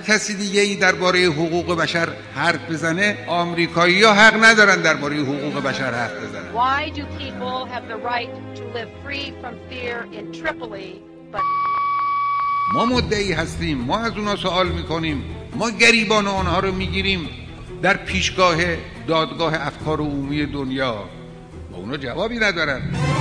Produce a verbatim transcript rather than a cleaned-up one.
کسی دیگه ای درباره حقوق بشر حرف بزنه، آمریکایی‌ها حق ندارن درباره حقوق بشر حرف بزنن. Why do people have the right to live free from fear in Tripoli but ما مدعی هستیم، ما از اونا سوال میکنیم، ما گریبان آنها رو میگیریم در پیشگاه دادگاه افکار عمومی دنیا، با اونا جوابی ندارن.